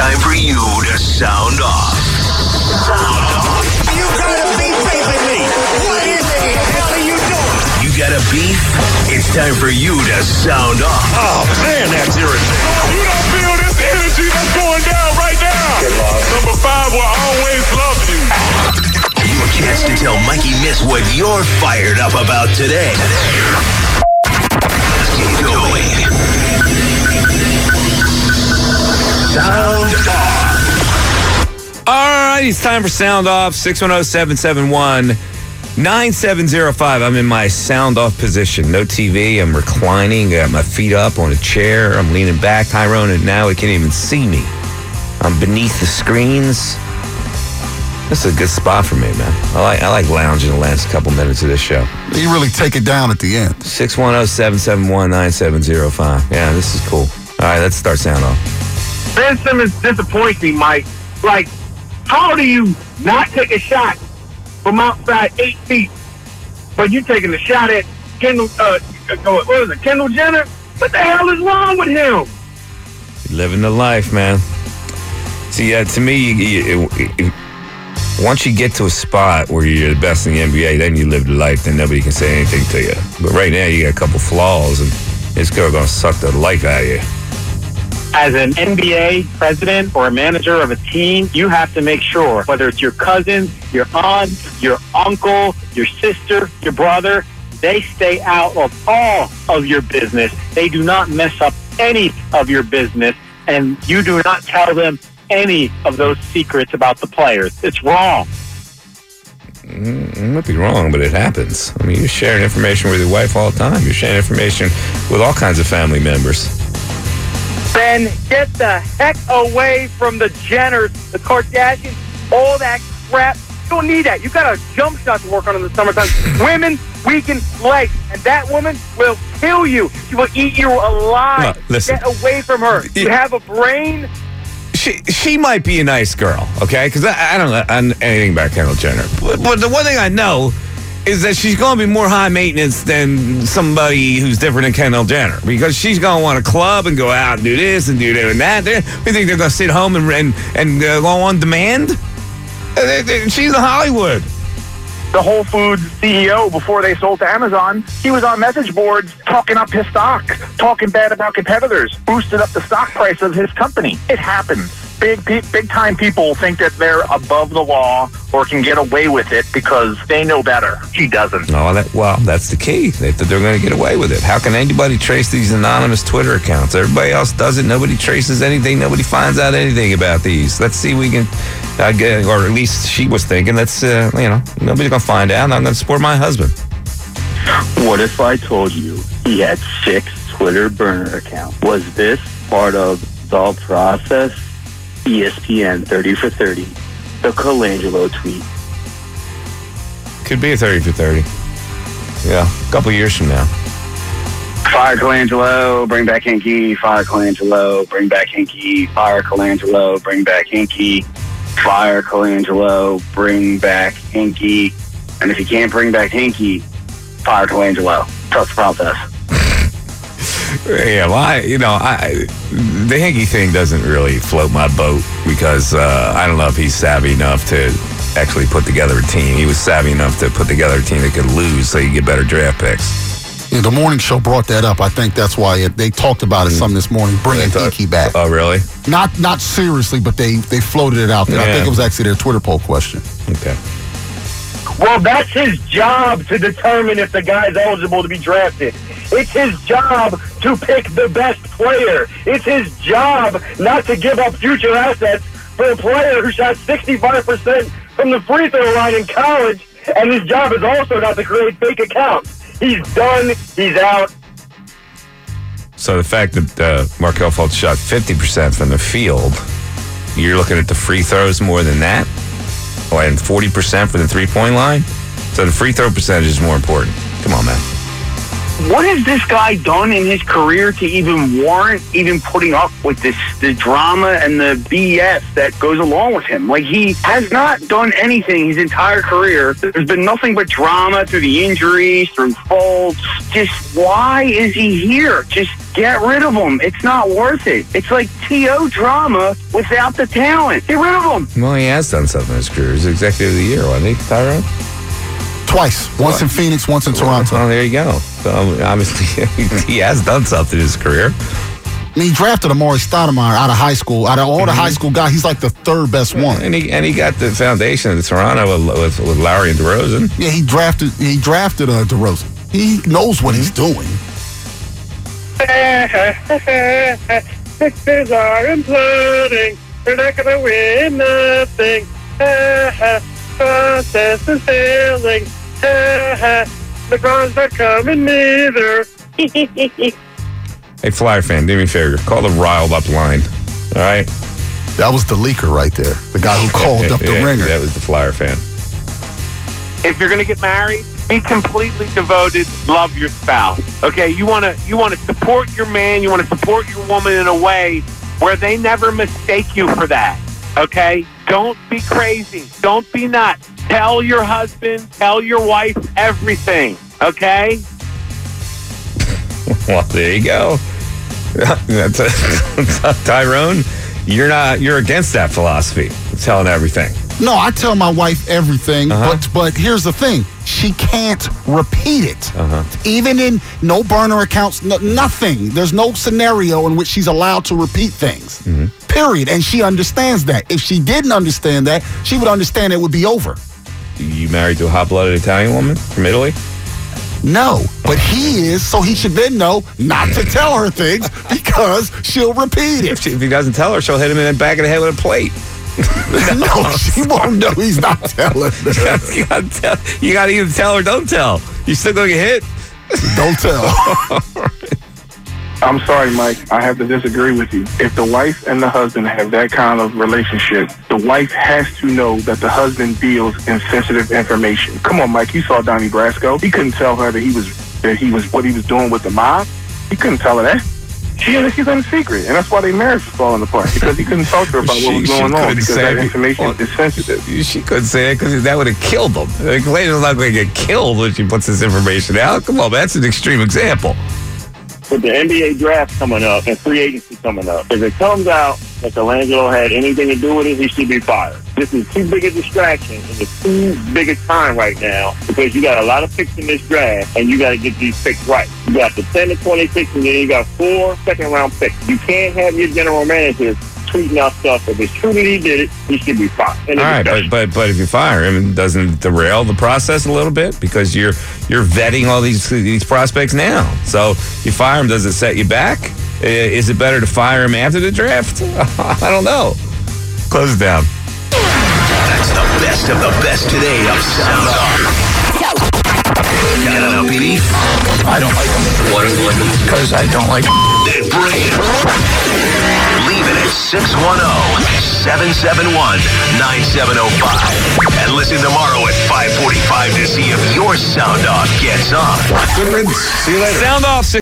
time for you to sound off. Sound off. You gotta be beefing me. What in the hell are you doing? You got a beef? It's time for you to sound off. Oh, man, that's irritating. You don't feel this energy that's going down right now. Number 5 will always love you. Your chance to tell Mikey Miss what you're fired up about today. Let's get going. Sound off. All right, it's time for Sound Off. 610-771-9705. I'm in my sound off position. No TV. I'm reclining. I got my feet up on a chair. I'm leaning back. Tyrone and now he can't even see me. I'm beneath the screens. This is a good spot for me, man. I like lounging the last couple minutes of this show. You really take it down at the end. 610-771-9705. Yeah, this is cool. All right, let's start Sound Off. Ben Simmons disappoints me, Mike. Like, how do you not take a shot from outside 8 feet, but you taking a shot at Kendall, Kendall Jenner? What the hell is wrong with him? Living the life, man. See, to me, once you get to a spot where you're the best in the NBA, then you live the life, then nobody can say anything to you. But right now, you got a couple flaws, and this girl going to suck the life out of you. As an NBA president or a manager of a team, you have to make sure, whether it's your cousin, your aunt, your uncle, your sister, your brother, they stay out of all of your business. They do not mess up any of your business, and you do not tell them any of those secrets about the players. It's wrong. It might be wrong, but it happens. I mean, you're sharing information with your wife all the time. You're sharing information with all kinds of family members. Ben, get the heck away from the Jenners, the Kardashians, all that crap. You don't need that. You got a jump shot to work on in the summertime. Women, we can play, and that woman will kill you. She will eat you alive. Look, listen. Get away from her. You have a brain. She might be a nice girl, okay? Because I don't know anything about Kendall Jenner. But the one thing I know is that she's going to be more high maintenance than somebody who's different than Kendall Jenner, because she's going to want a club and go out and do this and do that and that. We think they're going to sit home and go on demand? She's in Hollywood. The Whole Foods CEO, before they sold to Amazon, he was on message boards talking up his stock, talking bad about competitors, boosted up the stock price of his company. It happens. Big time people think that they're above the law or can get away with it because they know better. He doesn't. No, that's the key. They're going to get away with it. How can anybody trace these anonymous Twitter accounts? Everybody else does it. Nobody traces anything. Nobody finds out anything about these. Let's see if we can, or at least she was thinking, nobody's going to find out, and I'm going to support my husband. What if I told you he had 6 Twitter burner accounts? Was this part of the process? ESPN 30 for 30. The Colangelo tweet. Could be a 30 for 30. Yeah, a couple years from now. Fire Colangelo, bring back Hinkie. Fire Colangelo, bring back Hinkie. Fire Colangelo, bring back Hinkie. Fire Colangelo, bring back Hinkie. And if you can't bring back Hinkie, fire Colangelo. Trust the process. Yeah, well, the Hinkie thing doesn't really float my boat because I don't know if he's savvy enough to actually put together a team. He was savvy enough to put together a team that could lose so you get better draft picks. Yeah, the morning show brought that up. I think that's why they talked about it some this morning, bringing Hinkie back. Oh, really? Not seriously, but they floated it out there. Yeah. I think it was actually their Twitter poll question. Okay. Well, that's his job to determine if the guy's eligible to be drafted. It's his job to pick the best player. It's his job not to give up future assets for a player who shot 65% from the free throw line in college, and his job is also not to create fake accounts. He's done. He's out. So the fact that Markelle Fultz shot 50% from the field, you're looking at the free throws more than that? And 40% for the three-point line? So the free throw percentage is more important. Come on, man. What has this guy done in his career to even warrant even putting up with the drama and the BS that goes along with him? Like, he has not done anything his entire career. There's been nothing but drama through the injuries, through faults. Just why is he here? Just get rid of him. It's not worth it. It's like T.O. drama without the talent. Get rid of him. Well, he has done something in his career. He's Executive of the Year, wasn't he, Tyrone? Twice. Once in Phoenix, once in Toronto. Oh, there you go. So, obviously, he has done something in his career. And he drafted Amari Stoudemire out of high school. Out of all the high school guys, he's like the third best one. And he got the foundation of Toronto with Lowry and DeRozan. Yeah, he drafted DeRozan. He knows what he's doing. Sixers are imploding. We're not going to win nothing. Process is failing. LeBron's not coming either. Hey, Flyer fan, do me a favor. Call the riled up line. All right? That was the leaker right there. The guy who called up the ringer. That was the Flyer fan. If you're going to get married, be completely devoted. Love your spouse. Okay? You want to support your man. You want to support your woman in a way where they never mistake you for that. Okay? Don't be crazy. Don't be nuts. Tell your husband, tell your wife everything. Okay? Well, there you go. Tyrone, you're against that philosophy, telling everything. No, I tell my wife everything, but here's the thing. She can't repeat it. Even in no burner accounts, nothing. There's no scenario in which she's allowed to repeat things. Period. And she understands that. If she didn't understand that, she would understand it would be over. You married to a hot-blooded Italian woman from Italy? No, but he is, so he should then know not to tell her things because she'll repeat it. If he doesn't tell her, she'll hit him in the back of the head with a plate. No, she won't know he's not telling her. You got to either tell or don't tell. You still going to get hit? Don't tell. I'm sorry, Mike. I have to disagree with you. If the wife and the husband have that kind of relationship, the wife has to know that the husband deals in sensitive information. Come on, Mike. You saw Donnie Brasco. He couldn't tell her that he was what he was doing with the mob. He couldn't tell her that. She's in secret, and that's why their marriage was falling apart, because he couldn't talk to her about what was going on, because that information is sensitive. She couldn't say it because that would have killed them. Clayton's not going to get killed when she puts this information out. Come on, that's an extreme example. With the NBA draft coming up and free agency coming up, if it comes out that Colangelo had anything to do with it, he should be fired. This is too big a distraction and it's too big a time right now, because you got a lot of picks in this draft and you got to get these picks right. You got the 10 to 26 and then you got 4 second-round picks. You can't have your general manager tweeting out stuff. If it's true that he did it, he should be fired. All right, but if you fire him, doesn't it derail the process a little bit, because you're vetting all these prospects now? So you fire him, does it set you back? Is it better to fire him after the draft? I don't know. Close it down. That's the best of the best today of Sound Off. Got a beef? I don't like him. What is it? Because I don't like him. Then bring it. Leave it at 610-771-9705. And listen tomorrow at 5:45 to see if your Sound Off gets on. Good riddance. See you later. Sound Off.